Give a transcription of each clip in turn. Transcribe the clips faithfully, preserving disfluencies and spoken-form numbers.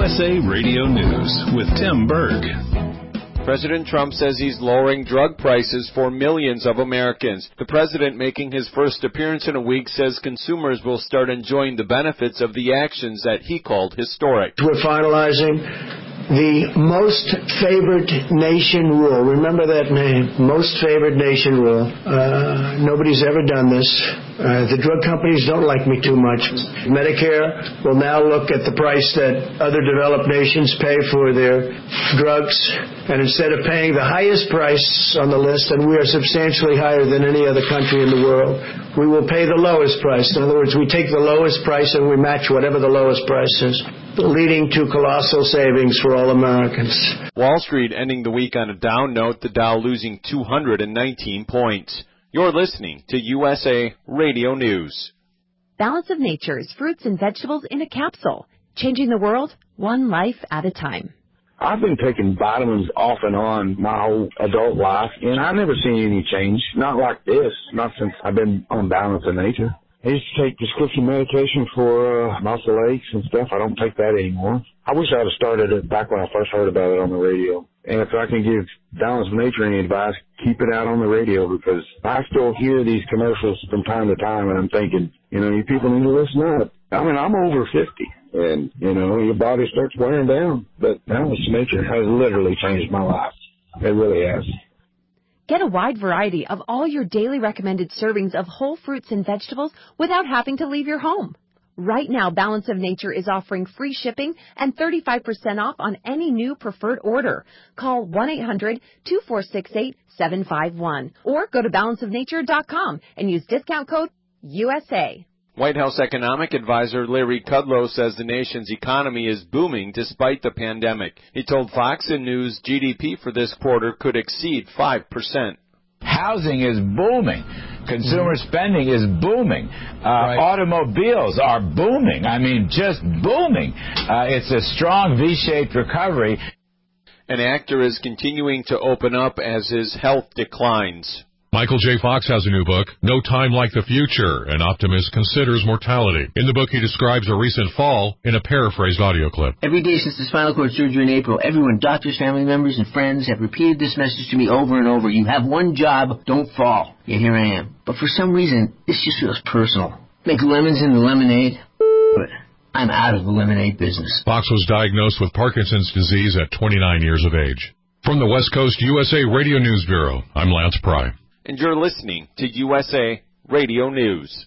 S A Radio News with Tim Berg. President Trump says he's lowering drug prices for millions of Americans. The president, making his first appearance in a week, says consumers will start enjoying the benefits of the actions that he called historic. We're finalizing the Most Favored Nation rule. Remember that name, Most Favored Nation rule. Uh, nobody's ever done this. Uh, the drug companies don't like me too much. Medicare will now look at the price that other developed nations pay for their drugs, and instead of paying the highest price on the list, and we are substantially higher than any other country in the world, we will pay the lowest price. In other words, we take the lowest price and we match whatever the lowest price is, leading to colossal savings for all Americans. Wall Street ending the week on a down note, the Dow losing two hundred nineteen points. You're listening to U S A Radio News. Balance of Nature's fruits and vegetables in a capsule, changing the world one life at a time. I've been taking vitamins off and on my whole adult life, and I've never seen any change. Not like this, not since I've been on Balance of Nature. I used to take prescription medication for uh, muscle aches and stuff. I don't take that anymore. I wish I had started it back when I first heard about it on the radio. And if I can give Balance of Nature any advice, keep it out on the radio, because I still hear these commercials from time to time, and I'm thinking, you know, you people need to listen up. I mean, I'm over fifty, and, you know, your body starts wearing down. But Balance of Nature has literally changed my life. It really has. Get a wide variety of all your daily recommended servings of whole fruits and vegetables without having to leave your home. Right now, Balance of Nature is offering free shipping and thirty-five percent off on any new preferred order. Call one eight hundred two four six eight seven five one or go to balance of nature dot com and use discount code U S A. White House economic advisor Larry Kudlow says the nation's economy is booming despite the pandemic. He told Fox News G D P for this quarter could exceed five percent. Housing is booming. Consumer spending is booming. Uh, right. Automobiles are booming. I mean, just booming. Uh, it's a strong V-shaped recovery. An actor is continuing to open up as his health declines. Michael J. Fox has a new book, No Time Like the Future, An Optimist Considers Mortality. In the book, he describes a recent fall in a paraphrased audio clip. Every day since the spinal cord surgery in April, everyone, doctors, family members, and friends have repeated this message to me over and over. You have one job, don't fall. Yet here I am. But for some reason, this just feels personal. Make lemons into lemonade, but I'm out of the lemonade business. Fox was diagnosed with Parkinson's disease at twenty-nine years of age. From the West Coast U S A Radio News Bureau, I'm Lance Pry. And you're listening to U S A Radio News.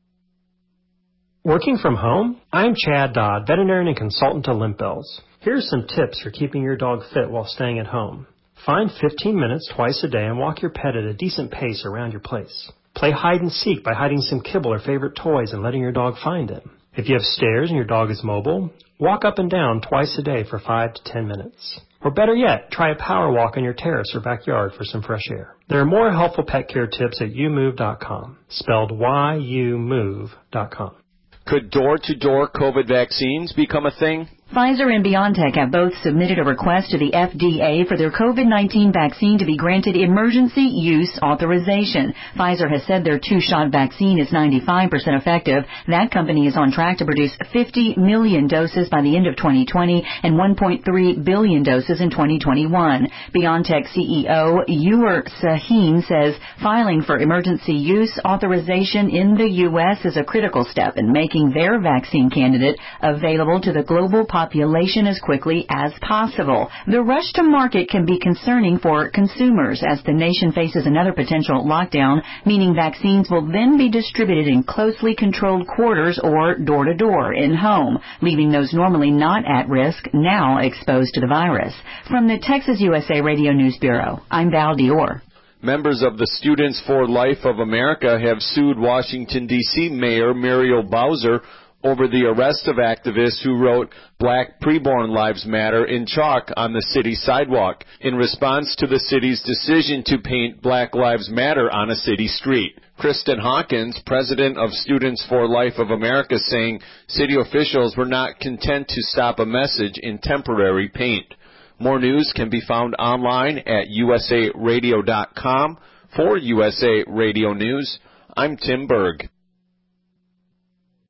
Working from home? I'm Chad Dodd, veterinarian and consultant to Limp Bells. Here's some tips for keeping your dog fit while staying at home. Find fifteen minutes twice a day and walk your pet at a decent pace around your place. Play hide and seek by hiding some kibble or favorite toys and letting your dog find them. If you have stairs and your dog is mobile, walk up and down twice a day for five to ten minutes. Or better yet, try a power walk on your terrace or backyard for some fresh air. There are more helpful pet care tips at you move dot com, spelled Y U move dot com. Could door-to-door COVID vaccines become a thing? Pfizer and BioNTech have both submitted a request to the F D A for their COVID nineteen vaccine to be granted emergency use authorization. Pfizer has said their two-shot vaccine is ninety-five percent effective. That company is on track to produce fifty million doses by the end of twenty twenty and one point three billion doses in twenty twenty-one. BioNTech C E O Ur Sahin says filing for emergency use authorization in the U S is a critical step in making their vaccine candidate available to the global population population as quickly as possible. The rush to market can be concerning for consumers as the nation faces another potential lockdown, meaning vaccines will then be distributed in closely controlled quarters or door-to-door in-home, leaving those normally not at risk now exposed to the virus. From the Texas U S A Radio News Bureau, I'm Val Dior. Members of the Students for Life of America have sued Washington, D C Mayor Muriel Bowser over the arrest of activists who wrote Black Preborn Lives Matter in chalk on the city sidewalk in response to the city's decision to paint Black Lives Matter on a city street. Kristen Hawkins, president of Students for Life of America, saying city officials were not content to stop a message in temporary paint. More news can be found online at U S A radio dot com. For U S A Radio News, I'm Tim Berg.